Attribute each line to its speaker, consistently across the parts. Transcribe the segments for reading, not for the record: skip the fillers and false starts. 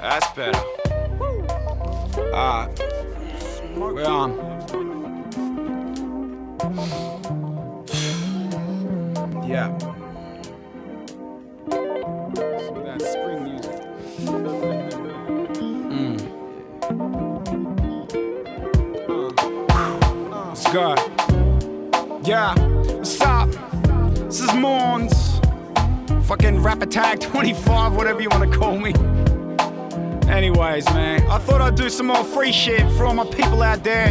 Speaker 1: That's better. Alright. We're on. Yeah. So that's spring music. Let's go. Yeah. What's up? This is Mons. Fucking Rap Attack 25, whatever you want to call me. Anyways, man, I thought I'd do some more free shit for all my people out there.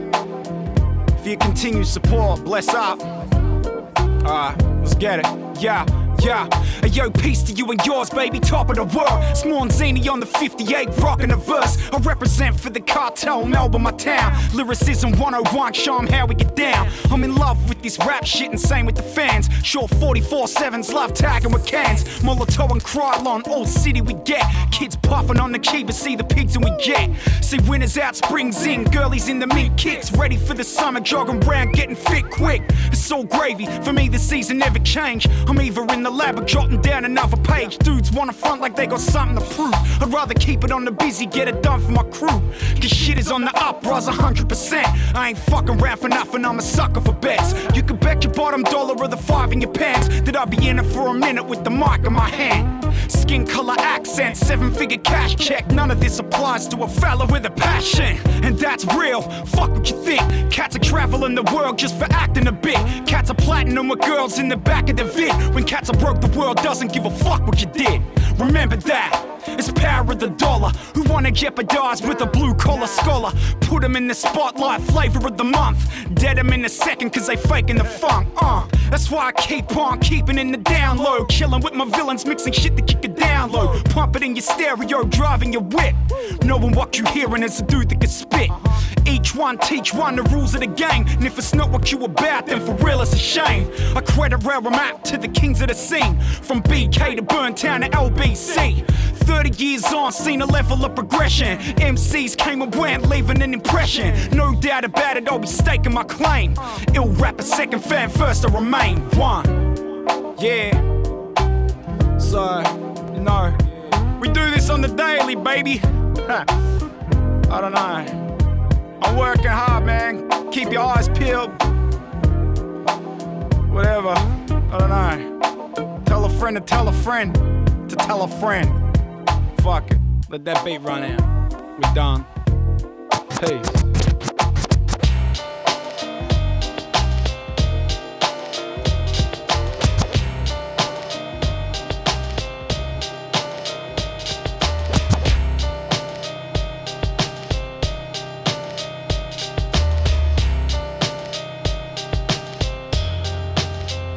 Speaker 1: For your continued support, bless up. Alright, let's get it. Yeah. Hey, yo, peace to you and yours, baby, top of the world. It's Monzini on the 58, rockin' a verse. I represent for the cartel, Melbourne, my town. Lyricism 101, show 'em how we get down. I'm in love with this rap shit and same with the fans. Sure 44-7s, love tagging with cans. Molotov and Krylon, all city we get. Kids puffin' on the key, but see the pigs and we get. See winners out, springs in, girlies in the mink kicks. Ready for the summer, jogging round, getting fit quick. It's all gravy, for me the season never change. I'm either in the lab or jotting down another page. Dudes wanna front like they got something to prove. I'd rather keep it on the busy, get it done for my crew. Cause shit is on the up, rise 100%. I ain't fucking around for nothing, I'm a sucker for bets. You can bet your bottom dollar or the 5 in your pants that I'll be in it for a minute with the mic in my hand. Skin color accent, 7-figure cash check. None of this applies to a fella with a passion. And that's real, fuck what you think. Cats are traveling the world just for acting a bit. Cats are platinum with girls in the back of the vid. When cats are broke, the world doesn't give a fuck what you did. Remember that, it's power of the dollar. Who wanna jeopardize with a blue collar scholar? Put them in the spotlight, flavor of the month. Dead them in a second cause they faking the funk. That's why I keep on keeping in the down low. Chilling with my villains, mixing shit that you can download. Pump it in your stereo, driving your whip. Knowing what you hearing is a dude that can spit. Each one teach one the rules of the game. And if it's not what you about, then for real it's a shame. I credit where I'm at to the kings of the scene. From BK to Burntown to LBC. 30 years on, seen a level of progression. MCs came and went, leaving an impression. No doubt about it, I'll be staking my claim. Ill rapper, second fan, first to remain. One, yeah. So, you know, we do this on the daily, baby. I don't know. I'm working hard, man. Keep your eyes peeled. Whatever. I don't know. Tell a friend to tell a friend to tell a friend. Fuck it. Let that beat run out. We're done. Peace.